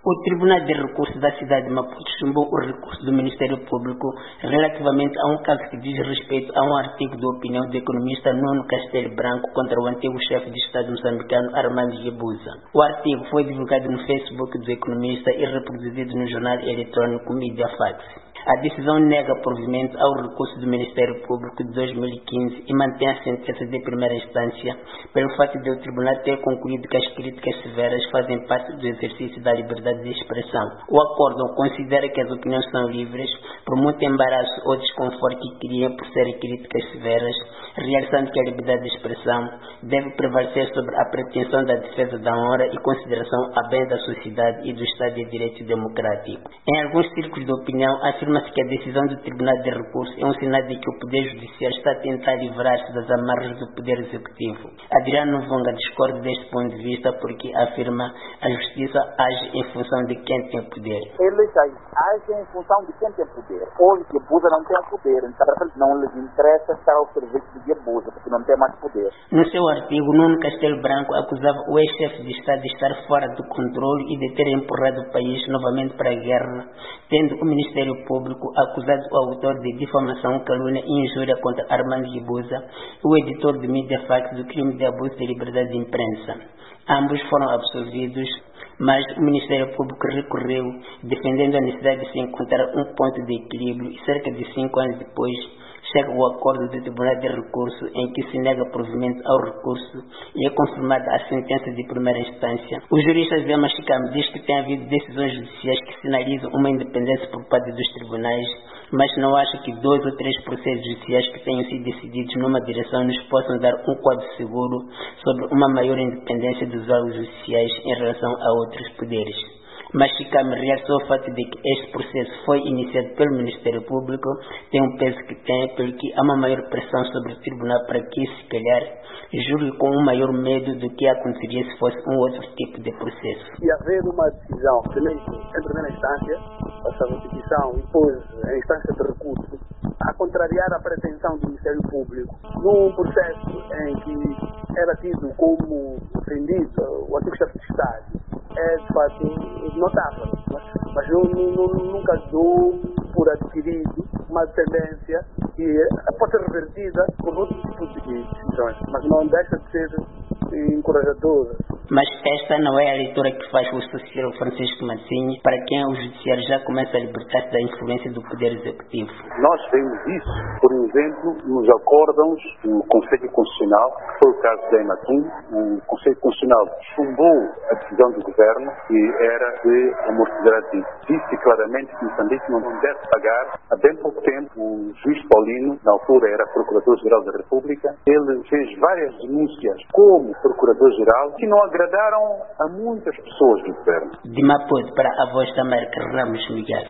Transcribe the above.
O Tribunal de Recursos da cidade de Maputo chumbou o recurso do Ministério Público relativamente a um caso que diz respeito a um artigo de opinião do economista Nuno Castelo Branco contra o antigo chefe de Estado moçambicano Armando Guebuza. O artigo foi divulgado no Facebook do economista e reproduzido no jornal eletrônico Mediafax. A decisão nega provimento ao recurso do Ministério Público de 2015 e mantém a sentença de primeira instância pelo fato de o Tribunal ter concluído que as críticas severas fazem parte do exercício da liberdade de expressão. O acórdão considera que as opiniões são livres, por muito embaraço ou desconforto que criam por serem críticas severas, realçando que a liberdade de expressão deve prevalecer sobre a pretensão da defesa da honra e consideração a bem da sociedade e do Estado de Direito Democrático. Em alguns círculos de opinião, afirma-se que a decisão do Tribunal de Recursos é um sinal de que o Poder Judiciário está a tentar livrar-se das amarras do Poder Executivo. Adriano Vonga discorda deste ponto de vista porque afirma a Justiça age em função de quem tem poder. Eles agem em função de quem tem poder. Hoje Guebuza não tem poder, então não lhes interessa estar ao serviço de Guebuza, porque não tem mais poder. No seu artigo, Nuno Castelo Branco acusava o ex-chefe de Estado de estar fora do controle e de ter empurrado o país novamente para a guerra, tendo o Ministério Público acusado o autor de difamação, calúnia e injúria contra Armando Guebuza, o editor de Mediafax do crime de abuso de liberdade de imprensa. Ambos foram absolvidos, mas o Ministério Público recorreu, defendendo a necessidade de se encontrar um ponto de equilíbrio e cerca de 5 anos depois chega o acordo do Tribunal de Recurso em que se nega provimento ao recurso e é confirmada a sentença de primeira instância. O jurista Zé Machicamo diz que tem havido decisões judiciais que sinalizam uma independência por parte dos tribunais, mas não acha que 2 ou 3 processos judiciais que tenham sido decididos numa direção nos possam dar um quadro seguro sobre uma maior independência dos órgãos judiciais em relação a outros poderes. Machicamo realçou o fato de que este processo foi iniciado pelo Ministério Público, tem um peso que tem, pelo que há uma maior pressão sobre o Tribunal para que, se calhar, julgue com um maior medo do que aconteceria se fosse um outro tipo de processo. Se haver uma decisão em primeira instância, essa notificação e depois em instância de recurso, a contrariar a pretensão do Ministério Público, num processo em que era tido como ofendido o antigo chefe de Estado, é de fato notável, mas eu nunca dou por adquirido uma tendência que pode ser revertida por outro tipo de decisões, mas não deixa de ser encorajadora. Mas esta não é a leitura que faz o sociólogo Francisco Mazzini, para quem o Judiciário já começa a libertar-se da influência do Poder Executivo. Nós vemos isso, por exemplo, nos acórdãos do Conselho Constitucional, que foi o caso da Ematum. O Conselho Constitucional chumbou a decisão do Governo, que era de amortizar a dívida. Disse claramente que Moçambique não deve pagar. Há bem pouco tempo, o juiz Paulino, na altura era Procurador-Geral da República, ele fez várias denúncias como Procurador-Geral que não agradaram a muitas pessoas do Governo. De Maputo para a Voz da América, Ramos Miguel.